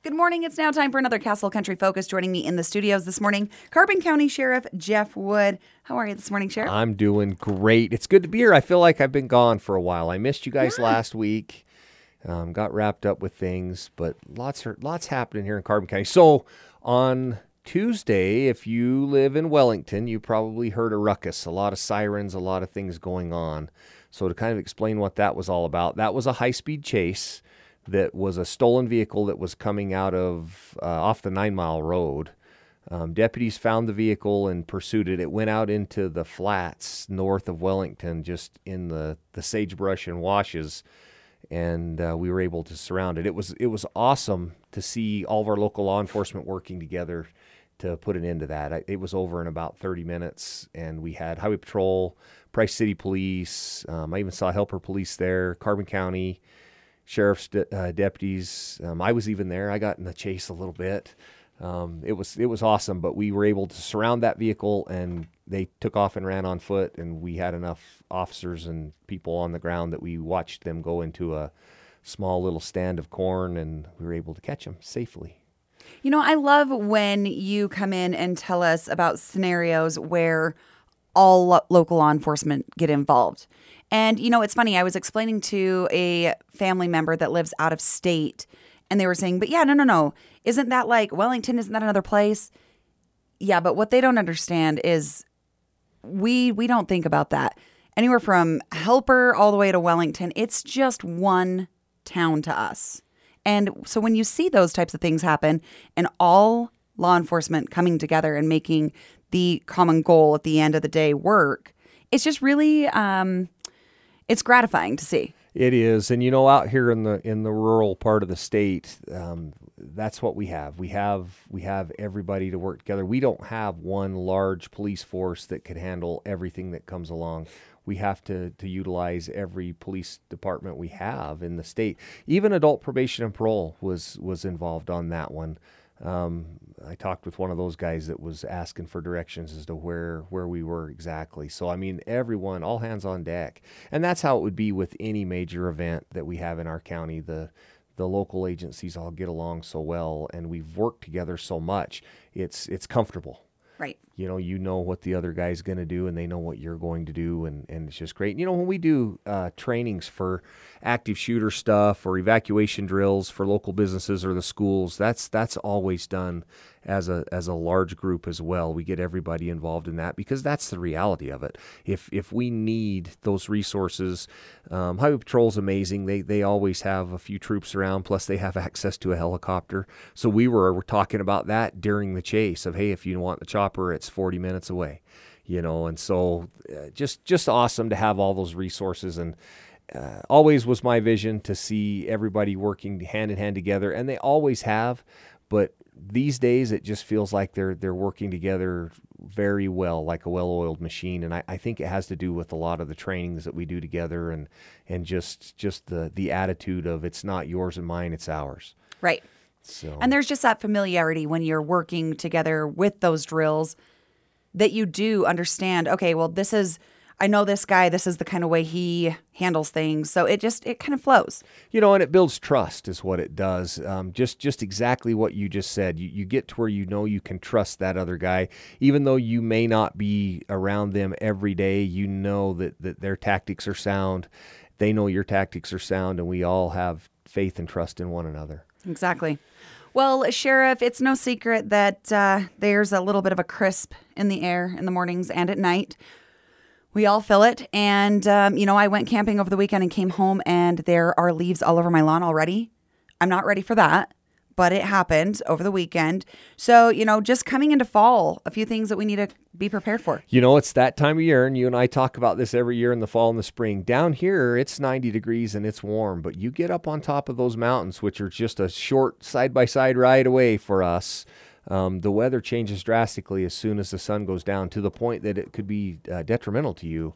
Good morning. It's now time for another Castle Country Focus. Joining me in the studios this morning, Carbon County Sheriff Jeff Wood. How are you this morning, Sheriff? I'm doing great. It's good to be here. I feel like I've been gone for a while. I missed you guys last week. Got wrapped up with things, but lots happening here in Carbon County. So on Tuesday, if you live in Wellington, you probably heard a ruckus, a lot of sirens, a lot of things going on. So to kind of explain what that was all about, that was a high-speed chase that was a stolen vehicle that was coming out of off the 9 Mile road. Deputies found the vehicle and pursued it. It went out into the flats north of Wellington, just in the sagebrush and washes, and we were able to surround it. It was awesome to see all of our local law enforcement working together to put an end to that. It was over in about 30 minutes, and we had Highway Patrol, Price City Police, I even saw Helper Police there, Carbon County Sheriff's deputies. I was even there. I got in the chase a little bit. It was awesome, but we were able to surround that vehicle, and they took off and ran on foot, and we had enough officers and people on the ground that we watched them go into a small little stand of corn, and we were able to catch them safely. You know, I love when you come in and tell us about scenarios where all local law enforcement get involved. And, you know, it's funny. I was explaining to a family member that lives out of state, and they were saying, but yeah, no. Isn't that like Wellington? Isn't that another place? Yeah, but what they don't understand is we don't think about that. Anywhere from Helper all the way to Wellington, it's just one town to us. And so when you see those types of things happen and all law enforcement coming together and making the common goal at the end of the day work, it's just really it's gratifying to see. It is, and you know, out here in the rural part of the state, that's what we have. We have everybody to work together. We don't have one large police force that could handle everything that comes along. We have to utilize every police department we have in the state. Even adult probation and parole was involved on that one. I talked with one of those guys that was asking for directions as to where we were exactly. So, I mean, everyone, all hands on deck. And that's how it would be with any major event that we have in our county. The local agencies all get along so well, and we've worked together so much. It's comfortable. Right. You know what the other guy's going to do, and they know what you're going to do, and it's just great. You know, when we do trainings for active shooter stuff or evacuation drills for local businesses or the schools, that's always done as a large group as well. We get everybody involved in that because that's the reality of it. If we need those resources, Highway Patrol's amazing. They always have a few troops around, plus they have access to a helicopter. So we're talking about that during the chase of, hey, if you want the chopper, it's 40 minutes away, and so just awesome to have all those resources. And always was my vision to see everybody working hand in hand together, and they always have, but these days it just feels like they're working together very well, like a well-oiled machine. And I think it has to do with a lot of the trainings that we do together, and just the attitude of it's not yours and mine, it's ours. Right. So. And there's just that familiarity when you're working together with those drills that you do understand, okay, well, I know this guy, this is the kind of way he handles things. So it kind of flows. And it builds trust is what it does. Just exactly what you just said. You get to where you can trust that other guy. Even though you may not be around them every day, you know that their tactics are sound. They know your tactics are sound, and we all have faith and trust in one another. Exactly. Well, Sheriff, it's no secret that there's a little bit of a crisp in the air in the mornings and at night. We all feel it. And, I went camping over the weekend and came home, and there are leaves all over my lawn already. I'm not ready for that, but it happened over the weekend. So, just coming into fall, a few things that we need to be prepared for. It's that time of year, and you and I talk about this every year in the fall and the spring. Down here, it's 90 degrees and it's warm, but you get up on top of those mountains, which are just a short side-by-side ride away for us. The weather changes drastically as soon as the sun goes down, to the point that it could be detrimental to you.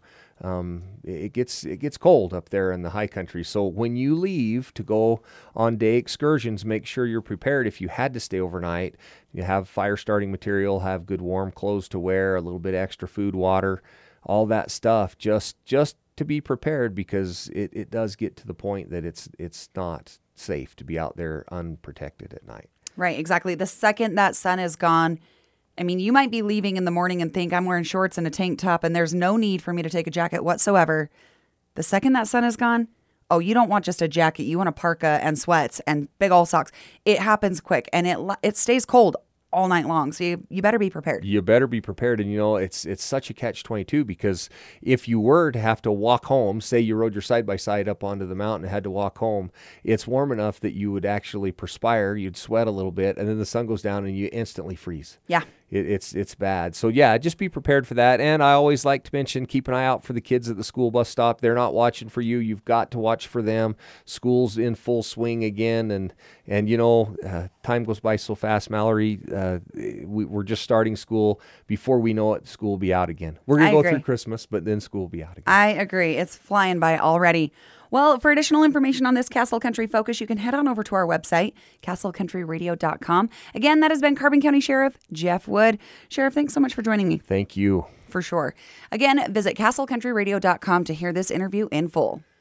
It gets cold up there in the high country. So when you leave to go on day excursions, make sure you're prepared. If you had to stay overnight, you have fire starting material, have good warm clothes to wear, a little bit extra food, water, all that stuff, just to be prepared, because it does get to the point that it's not safe to be out there unprotected at night. Right, exactly. The second that sun is gone, I mean, you might be leaving in the morning and think I'm wearing shorts and a tank top and there's no need for me to take a jacket whatsoever. The second that sun is gone, oh, you don't want just a jacket. You want a parka and sweats and big old socks. It happens quick and it stays cold all night long. So you better be prepared. You better be prepared. And, it's such a catch-22 because if you were to have to walk home, say you rode your side-by-side up onto the mountain and had to walk home, it's warm enough that you would actually perspire, you'd sweat a little bit, and then the sun goes down and you instantly freeze. Yeah. It's bad. So, yeah, just be prepared for that. And I always like to mention, keep an eye out for the kids at the school bus stop. They're not watching for you. You've got to watch for them. School's in full swing again. And time goes by so fast, Mallory. We're just starting school. Before we know it, school will be out again. We're going to go through Christmas, but then school will be out again. I agree. It's flying by already. Well, for additional information on this Castle Country Focus, you can head on over to our website, castlecountryradio.com. Again, that has been Carbon County Sheriff Jeff Wood. Sheriff, thanks so much for joining me. Thank you. For sure. Again, visit castlecountryradio.com to hear this interview in full.